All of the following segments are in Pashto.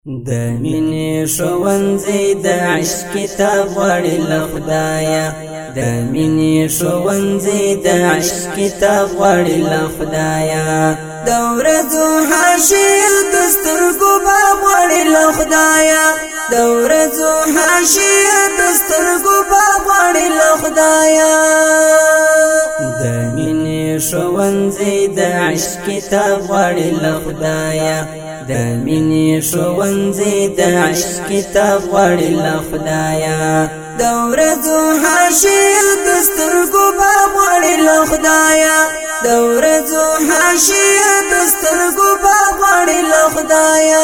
د مینې ښوونځی د عشق کتاب غواړي له خدایه د مینې ښوونځی د عشق کتاب غواړي له خدایه د ورځو حاشیه د سترګو باب غواړي له خدایه د ورځو حاشیه د سترګو باب غواړي له خدایه د مینې ښوونځی د عشق کتاب غواړي له خدایه د مینې ښوونځی د عشق کتاب غواړي له خدایه د ورځو حاشیه د سترګو باب غواړي له خدایه د ورځو حاشیه د سترګو باب غواړي له خدایه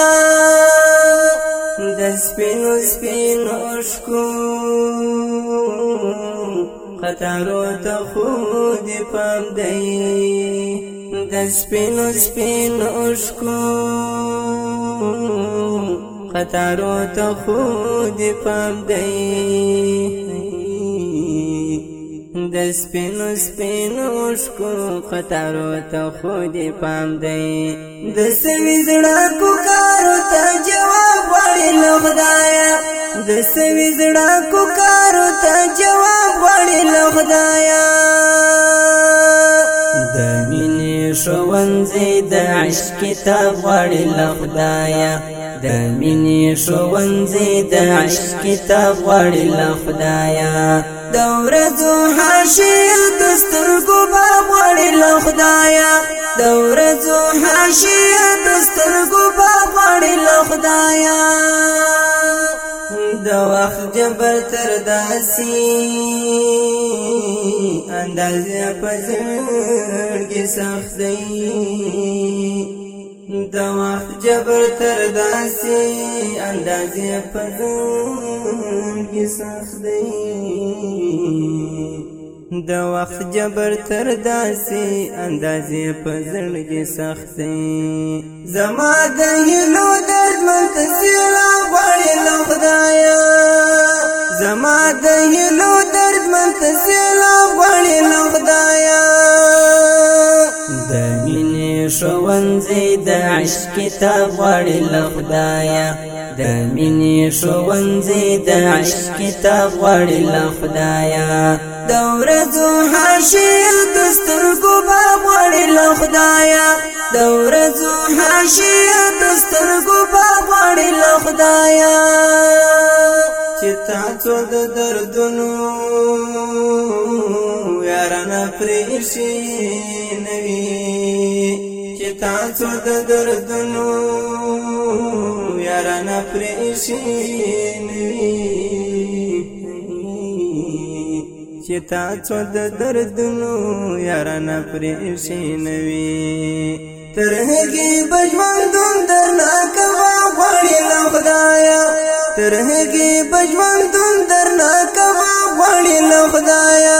د سپینو سپینو اوښکو قطارو ته خو دې پام دی د سپینو سپینو اوښکو قطارو ته خو دې پام دی د سپینو سپینو اوښکو قطارو ته خو دې پام دی د سوي زړه کوکارو ته جواب غواړي له خدایه د سوي زړه کوکارو ته جواب غواړي له خدایه د مینې ښوونځی د عشق کتاب غواړي له خدایه د مینې ښوونځی د عشق کتاب غواړي له خدایه د ورځو حاشیه د سترګو باب غواړي له خدایه د ورځو حاشیه د سترګو باب غواړي له خدایه د وخت جبر تر داسي اندازې په زړګي سخت دی د وخت جبر تر داسي اندازې په زړګي سخت دی د وخت جبر تر داسي اندازې په زړګي سخت دی زما د هیلو درد منتظر غواړي له خدایه زما د هیلو درد منتظر غواړي له خدایه د مینې ښوونځی د عشق کتاب غواړي له خدایه د مینې ښوونځی د عشق کتاب غواړي له خدایه د ورځو حاشیه د سترګو باب غواړي له خدایه د ورځو حاشیه د سترګو باب غواړي له خدایه چې تاسو د دردونو یارانه پرېښي نه وي چې تاسو د دردونو یارانه پرېښي نه وي چې تاسو د دردونو یارانه پرېښي نه وي تر هغې به ژوندون درنه کوه غواړي له خدایه تر هغې به ژوندون درنه کوه غواړي له خدایه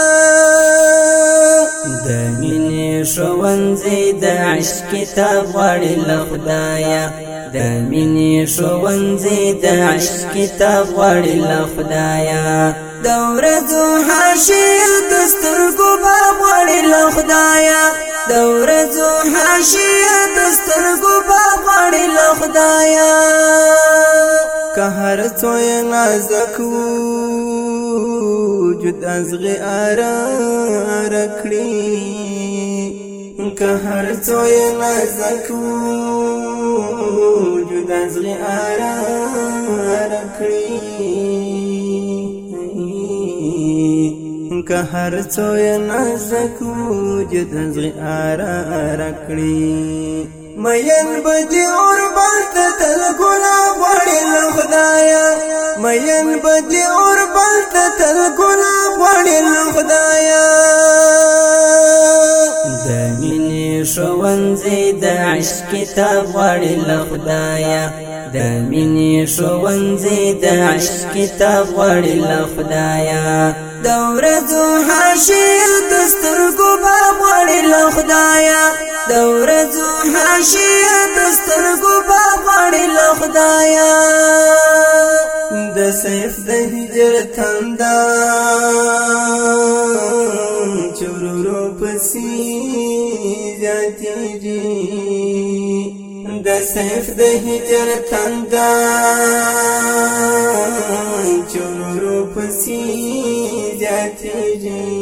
د مینې ښوونځی د عشق کتاب غواړي له خدایه د مینې ښوونځی د عشق کتاب غواړي له خدایه د ورځو حاشیه د سترګو باب غواړي له خدایه د ورځو حاشیه د سترګو باب غواړي له خدایه که هر څو یې نازک وجود ازغې اره کړي که هر څو یې نازک وجود ازغې اره کړي که هر څو یې نازک وجود ازغې اره کړي مین به دې اور بل ته تل ګلاب غواړي له خدایه مین به دې اور بل ته تل ګلاب غواړي له خدایه د مینې ښوونځی د عشق کتاب غواړي له خدایه د مینې ښوونځی د عشق کتاب غواړي له خدایه د ورځو حاشیه د سترګو باب غواړي له خدایه د ورځو حاشیه د سترګو باب غواړي له خدایه د سیف د هجر تنده چورورو پسې زیاتېږي د سیف د هجر تندا چورو پسی جاتیږي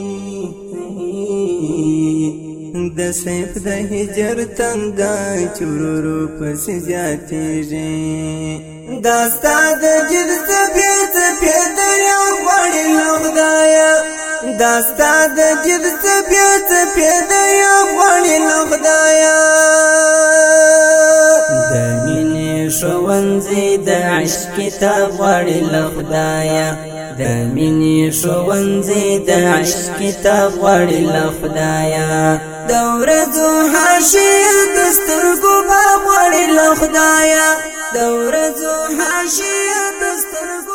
د سیف د هجر تندا چورو پسی جاتیږي داستا د جد طبیعت پیدا یو غړي لغدایا داستا د جد طبیعت پیدا یو غړي لغدایا د مینې ښوونځی د عشق کتاب غړي لغدایا د مینې ښوونځی د عشق کتاب غړي لغدایا د ورځو حاشیه د سترګو باب غړي لغدایا د ورځو حاشیه د سترګو